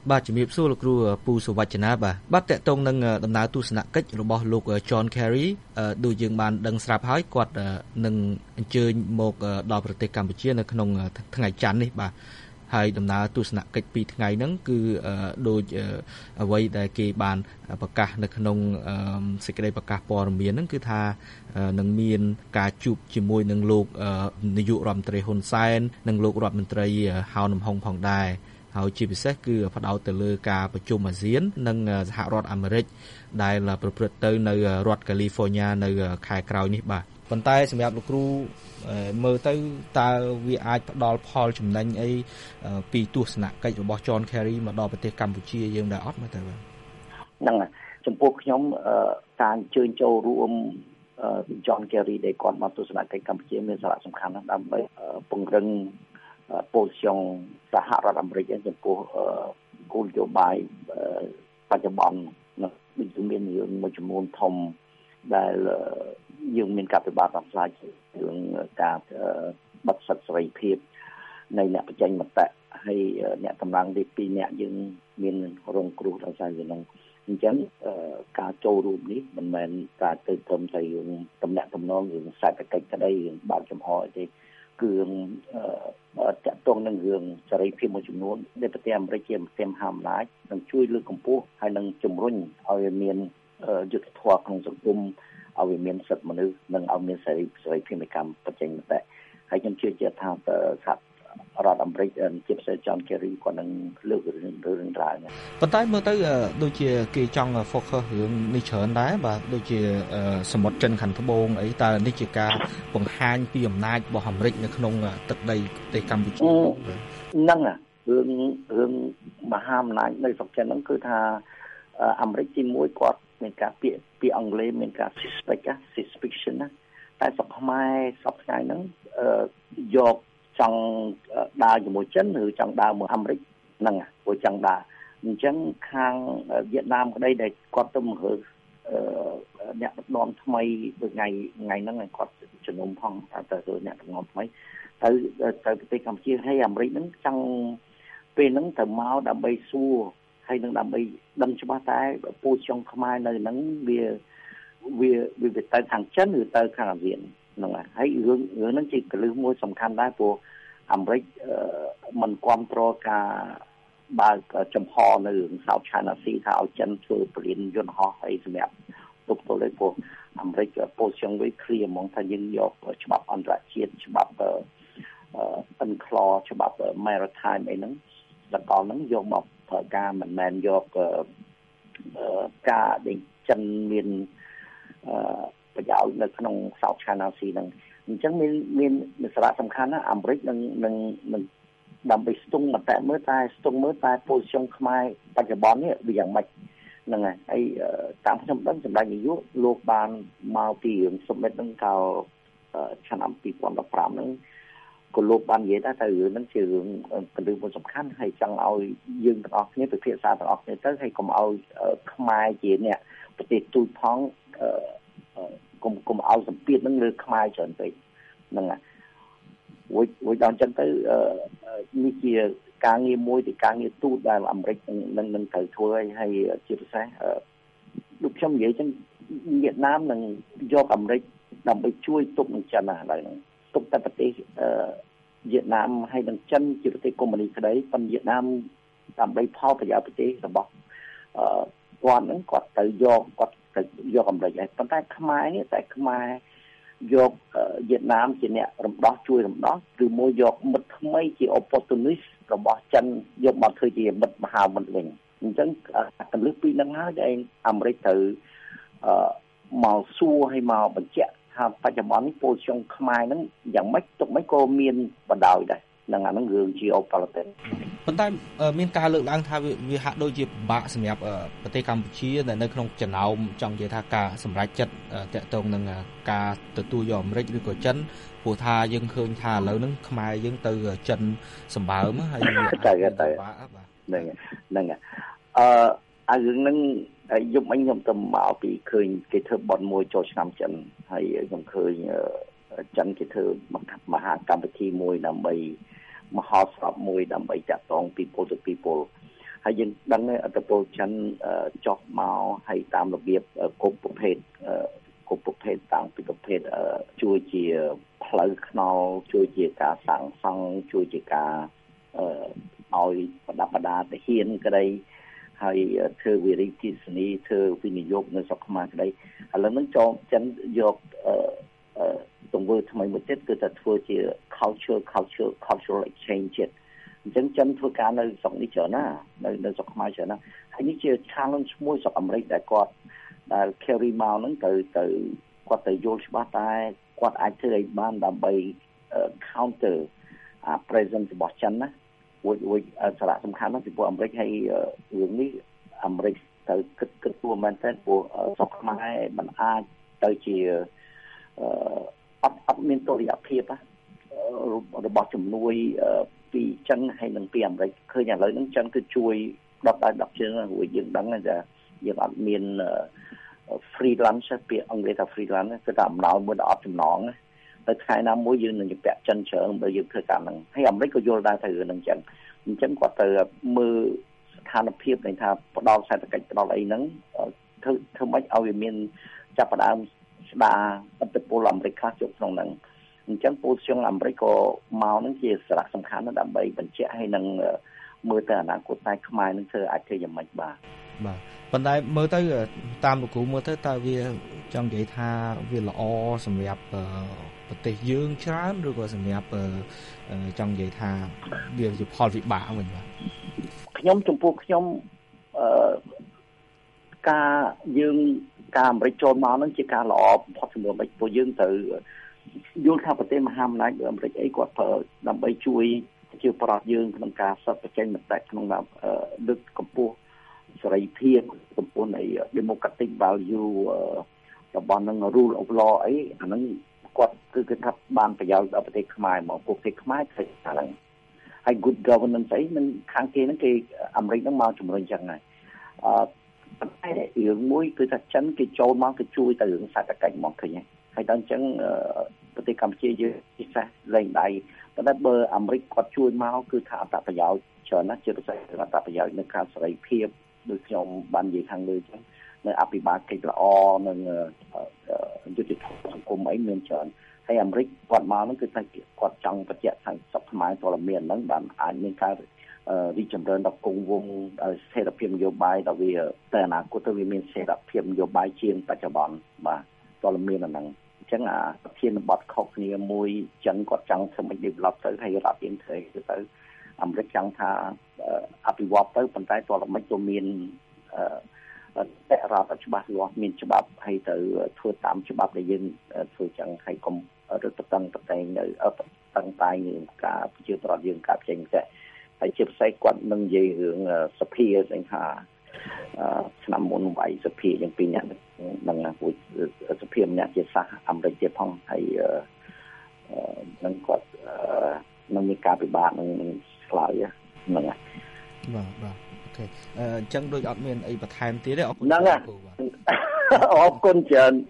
បាទជំរាបសួរលោកគ្រូពូសុវចនាបាទតកតងនឹងដំណើរទស្សនកិច្ចរបស់លោក John Kerry ដូចយើងបានដឹងស្រាប់ហើយគាត់នឹងអញ្ជើញមកដល់ប្រទេសកម្ពុជានៅក្នុងថ្ងៃច័ន្ទនេះបាទហើយដំណើរទស្សនកិច្ច2ថ្ងៃហ្នឹងគឺដូចអ្វីដែលគេបានប្រកាសនៅក្នុងសេចក្តីប្រកាសព័ត៌មានហ្នឹងគឺថានឹងមានការជួបជាមួយនឹងលោកនាយករដ្ឋមន្ត្រីហ៊ុនសែននិងលោករដ្ឋមន្ត្រីហៅនំហុងផងដែរហើយជាពិសេសគឺផ្ដោតទៅលើការប្រជុំអាស៊ាននិងសហរដ្ឋអាមេរិកដែលប្រព្រឹត្តទៅនៅរដ្ឋ California នៅខែក្រោយនេះបាទប៉ុន្តែសម្រាប់លោកគ្រូមើលទៅតើវាអាចផ្ដល់ផលចំណេញអីពីទស្សនកិច្ចរបស់ John Kerry មកដល់ប្រទេសកម្ពុជាយើងដែរអត់មើលទៅបាទហ្នឹងហើយចំពោះខ្ញុំការអញ្ជើញចូលរួមJohn Kerry ដែលគាត់មកទស្សនកិច្ចកម្ពុជាមានសារៈសំខាន់ណាស់ដើម្បីពង្រឹងពូជជងសហរដ្ឋអាមេរិកចំពោះគោលនយោបាយបច្ចុប្បន្នដូចមានរឿងមួយចំនួនធំដែលយើងមានការពិបាកដោះស្រាយរឿងការបិទសិទ្ធិសេរីភាពនៃអ្នកបញ្ចេញមតិហើយអ្នកកម្លាំងទី2អ្នកយើងមានរងគ្រោះដោយសាររឿងហ្នឹងអញ្ចឹងការចូលរួមនេះមិនមែនការទៅត្រឹមតែរឿងតំណែងតំណងរឿងសេដ្ឋកិច្ចក្តីរឿងបើកចំហទេគឺតកតងនឹងរឿងសេរីភាពមួយចំនួនដែលប្រទេសអាមេរិកជាប្រទេសមហាអំណាចនឹងជួយលើកកម្ពស់ហើយនឹងជំរុញឲ្យមានយុត្តិធម៌ក្នុងសង្គមឲ្យមានសិទ្ធិមនុស្សនិងឲ្យមានសេរីភាពនៃការបញ្ចេញមតិហើយខ្ញុំជឿជាក់ថាសហរដ្ឋអាមេរិកជាពិសេស John Kerry គាត់នឹងលើករឿងរ៉ាវនេះប៉ុន្តែមើលទៅដូចជាគេចង់ focus រឿងនេះច្រើនដែរបាទដូចជាសមុទ្រចិនខាងត្បូងអីតើនេះជាការបង្ហាញពីអំណាចរបស់អាមេរិកនៅក្នុងទឹកដីប្រទេសកម្ពុជាហ្នឹងរឿងមហាអំណាចនៅស្រុកចិនហ្នឹងគឺថាអាមេរិកទី1គាត់មានការពាក្យអង់គ្លេសមានការ suspicion ណាតែស្រុកខ្មែរសពថ្ងៃហ្នឹងយកចង់ដើរជាមួយចិនឬចង់ដើរមួយអាមេរិកហ្នឹងព្រោះចង់ដើរអញ្ចឹងខាងវៀតណាមក្តីដែលគាត់ទៅមើលអ្នកដឹកនាំថ្មីថ្ងៃហ្នឹងគាត់ជំនុំផងតែទៅអ្នកដឹកនាំថ្មីទៅប្រទេសកម្ពុជាហើយអាមេរិកហ្នឹងចង់ពេលហ្នឹងទៅមកដើម្បីសួរហើយនឹងដើម្បីដឹងច្បាស់តែពូជចុងខ្មែរនៅហ្នឹងវាទៅខាងចិនឬទៅខាងអាស៊ានហ្នឹងហើយរឿងហ្នឹងជាកលឹះមួយសំខាន់ដែរព្រោះអាមេរិកមិនគ្រប់គ្រងការបើកចំហនៅរឿង South China Sea ថាឲ្យចិនធ្វើពលានយន្តហោះអីសម្រាប់ទប់ទល់ឲ្យព្រោះអាមេរិកពោលជងវាឃ្លៀហ្មងថាយើងយកច្បាប់អន្តរជាតិច្បាប់UNCLOS ច្បាប់ Maritime អីហ្នឹងសកលហ្នឹងយកមកប្រើការមិនមែនយកការដែលចិនមានប្រយោជន៍នៅក្នុង South China Sea ហ្នឹងអញ្ចឹងមានសារៈសំខាន់ណាស់អាមេរិកនឹងដើម្បីស្ទង់មតិមើលតែប៉ូស៊ីશનខ្មែរបច្ចុប្បន្ននេះវាយ៉ាងម៉េចហ្នឹងហើយតាមខ្ញុំដឹងសម្ដេចនាយកលោកបានមកពីរឿងសុមិត្តហ្នឹងកាលឆ្នាំ2015ហ្នឹងក៏លោកបាននិយាយដែរថារឿងហ្នឹងជារឿងកន្លឹះមួយសំខាន់ហើយចង់ឲ្យយើងទាំងអស់គ្នាពិភាក្សាទាំងអស់គ្នាទៅហើយកុំឲ្យខ្មែរជាអ្នកប្រទេសទូចផងកុំឲ្យសម្ពាធនឹងលើខ្មែរច្រើនពេកហ្នឹងហើយដល់អញ្ចឹងទៅនេះជាការងារមួយទីការងារទូតដែលអាមេរិកនឹងត្រូវធ្វើហើយជាពិសេសដូចខ្ញុំនិយាយចឹងវៀតណាមនឹងយកអាមេរិកដើម្បីជួយទប់នឹងចិនណាឡើយហ្នឹងទប់តែប្រទេសវៀតណាមហើយនឹងចិនជាប្រទេសកុម្មុយនីសក្តីប៉ុន្តែវៀតណាមដើម្បីផលប្រយោជន៍ប្រទេសរបស់គាត់ហ្នឹងគាត់ទៅយកអាមេរិកហើយប៉ុន្តែខ្មែរនេះខ្មែរយកវៀតណាមជាអ្នករំដោះជួយរំដោះឬមួយយកមិត្តថ្មីជា opportunist របស់ចិនយកមកធ្វើជាមិត្តមហាមិត្តវិញអញ្ចឹងកន្លឹះពីរហ្នឹងហើយដែលអាមេរិកត្រូវមកសួរឲ្យមកបញ្ជាក់ថាបច្ចុប្បន្ននេះពូជុងខ្មែរហ្នឹងយ៉ាងម៉េចទុកមិនក៏មានបដ ாய் ដែរនឹងអាហ្នឹងរឿង geopolitics ប៉ុន្តែមានការលើកឡើងថាវាហាក់ដូចជាពិបាកសម្រាប់ប្រទេសកម្ពុជាដែលនៅក្នុងចំណោមចង់និយាយថាការសម្រេចចិត្តតាក់ទងនឹងការទទួលយកអាមេរិកឬក៏ចិនព្រោះថាយើងឃើញថាឥឡូវហ្នឹងខ្មែរយើងទៅចិនសម្បើមហើយហ្នឹងរឿងហ្នឹងយប់មិញខ្ញុំទៅមកពីឃើញគេធ្វើបន់មួយចូលឆ្នាំចិនហើយខ្ញុំឃើញចិនគេធ្វើមហាកម្មវិធីមួយដើម្បីមហោស្រពមួយដើម្បីចាក់តង people to people ហើយយើងដឹងអត្តពលចិនចុះមកហើយតាមរបៀបគ្រប់ប្រភេទតាមពីប្រភេទជួយជាផ្លូវថ្នល់ជួយជាការសាងសង់ជួយជាការឲ្យប្រដាប់ប្រដាទាហានក្តីហើយធ្វើវិរិយគិសនីធ្វើវិនិយោគនៅស្រុកខ្មែរក្តីឥឡូវហ្នឹងចូលចិនយកទង្វើថ្មីមួយទៀតគឺថាធ្វើជា cultural exchange ជាតិអញ្ចឹងចិនធ្វើការនៅស្រុកនេះច្រើនណានៅស្រុកខ្មែរច្រើនណាហើយនេះជា challenge មួយស្រុកអាមេរិកដែលគាត់ដែល carry មកហ្នឹងទៅគាត់ទៅយល់ច្បាស់តែគាត់អាចធ្វើឲ្យបានដើម្បី counter presence របស់ចិនណាមួយសារៈសំខាន់ណាស់ពីពួកអាមេរិកហើយរឿងនេះអាមេរិកទៅគិតទួមែនទេពួកស្រុកខ្មែរមិនអាចទៅជាអត់មានតុល្យភាពរបស់ជំនួយពីចិនហើយនិងពីអាមេរិកឃើញឥឡូវហ្នឹងចិនគឺជួយ10 ជើងរួចយើងដឹងថាយើងអត់មាន free lunch ពីអង់គ្លេសថា free lunch គឺថាអំណោយមួយដល់អត់ចំណងទៅថ្ងៃណាមួយយើងនឹងពាក់ចិនច្រើនបើយើងធ្វើការហ្នឹងហើយអាមេរិកក៏យល់ដែរថារឿងហ្នឹងចឹងអញ្ចឹងគាត់ទៅមើលស្ថានភាពនៃថាផ្ដល់សេដ្ឋកិច្ចផ្ដល់អីហ្នឹងធ្វើម៉េចឲ្យវាមានចាប់ផ្ដើមស្ដារឥទ្ធិពលអាមេរិកខ្លះចូលក្នុងហ្នឹងអញ្ចឹងពលជងអាមេរិកក៏មកហ្នឹងជាសារៈសំខាន់ណាស់ដើម្បីបញ្ជាក់ឲ្យនឹងមើលទៅអនាគតតែខ្មែរនឹងធ្វើអាចធ្វើយ៉ាងម៉េចបាទប៉ុន្តែមើលទៅតាមលោកគ្រូមើលទៅតើវាចង់និយាយថាវាល្អសម្រាប់ប្រទេសយើងច្រើនឬក៏សម្រាប់ចង់និយាយថាវាជាផលវិបាកវិញបាទខ្ញុំចំពោះខ្ញុំការអាមេរិកចូលមកហ្នឹងជាការល្អបំផុតសម្រាប់ពួកយើងទៅយល់ថាប្រទេសមហាអំណាចអាមេរិកអីគាត់ប្រើដើម្បីជួយជាប្រដ្ឋយើងក្នុងការសិទ្ធិបច្ចេកមតិក្នុងលើកកម្ពស់សេរីភាពកម្ពស់នៃ democratic value របស់នឹង rule of law អីអាហ្នឹងគាត់គឺថាបានប្រយោជន៍ដល់ប្រទេសខ្មែរមកពួកប្រទេសខ្មែរធ្វើហ្នឹងហើយ good governance អីនឹងខាងគេហ្នឹងគេអាមេរិកហ្នឹងមកជំរុញចឹងហើយតែរឿងមួយគឺថាចិនគេចូលមកគេជួយទៅរឿងសេដ្ឋកិច្ចមកឃើញហើយដល់អញ្ចឹងប្រទេសកម្ពុជាយើងពិសេសលែងដៃប៉ុន្តែបើអាមេរិកគាត់ជួយមកគឺថាអត្ថប្រយោជន៍ច្រើនណាស់ជាពិសេសអត្ថប្រយោជន៍នៅខាងសេរីភាពដូចខ្ញុំបាននិយាយខាងលើចឹងនៅអភិបាលកិច្ចល្អនិងយុតិធម៌សង្គមអីមានច្រើនហើយអាមេរិកគាត់មកហ្នឹងគឺថាគាត់ចង់បញ្ជាក់ថាសពខ្មែរព័ត៌មានហ្នឹងបានអាចមានការរីកចម្រើនដល់គង់វង្សស្ថិរភាពនយោបាយដល់វាតែអនាគតទៅវាមានស្ថិរភាពនយោបាយជាងបច្ចុប្បន្នបាទព័ត៌មានហ្នឹងអញ្ចឹងប្រធានបទខុសគ្នាមួយចឹងគាត់ចង់ធ្វើឲ្យ develop ទៅហើយរដ្ឋយើងធ្វើទៅអាមេរិកចង់ថាអភិវឌ្ឍទៅប៉ុន្តែតើមិនក៏មានតែរដ្ឋច្បាស់លាស់មានច្បាប់ហើយទៅធ្វើតាមច្បាប់ដែលយើងធ្វើចឹងហើយកុំរឹតបន្តឹងតែងនៅតឹងតែងនឹងការជាប្រវត្តិយើងការចេញតែហើយជាផ្សេងគាត់នឹងនិយាយរឿងសភាស្អីថាឆ្នាំមុនវាយសភាយ៉ាងពីរអ្នកនឹងពួកសភាម្នាក់ជាសាសអាមេរិកទៀតផងហើយនឹងគាត់នឹងមានការពិបាកនឹងឆ្លើយហ្នឹងហើយបាទអូខេអញ្ចឹងដូចអត់មានអីបន្ថែមទៀតទេអរគុណហ្នឹងអរគុណច្រើន